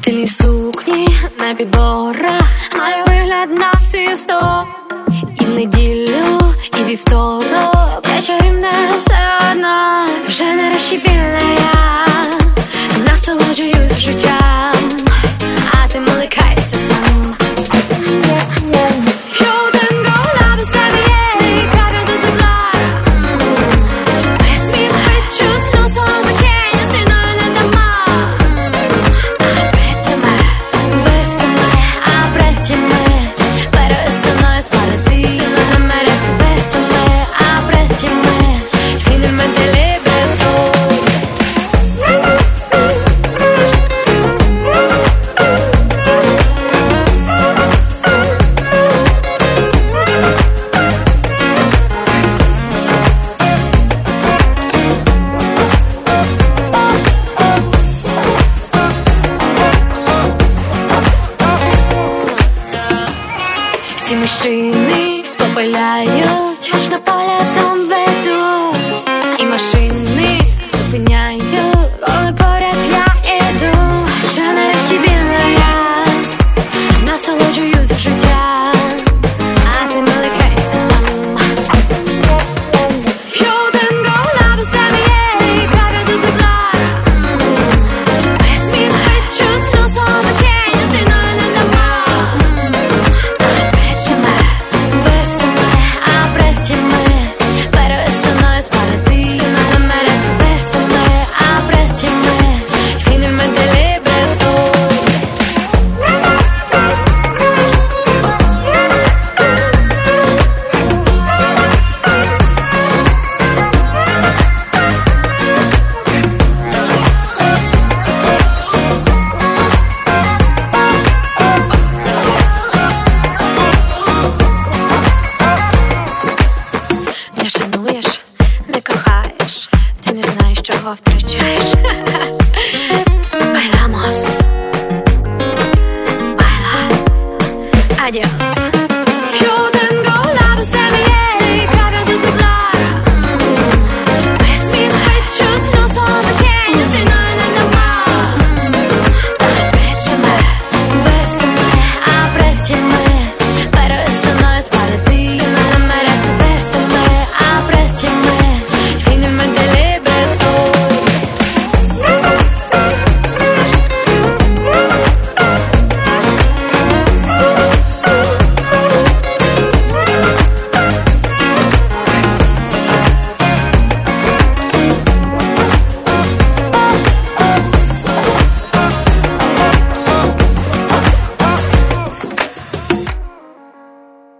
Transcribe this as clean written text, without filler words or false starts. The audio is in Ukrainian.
Стильні сукні на підборах, маю вигляд на всі 100. І в неділю, і вівторок, вечорі мене все одно. Вже нарешті вільна я, насолоджуюсь життям, а ти моликайся сам. Всі мужчини спопиляють, вічно поглядом ведуть, і машини зупиняють, коли поряд я іду. Вже нарешті вільна я, насолоджуюсь життям, а ти моликайся сам. Не шануєш, не кохаєш, ти не знаєш, чого втрачаєш. Bailamos, baila, adiós.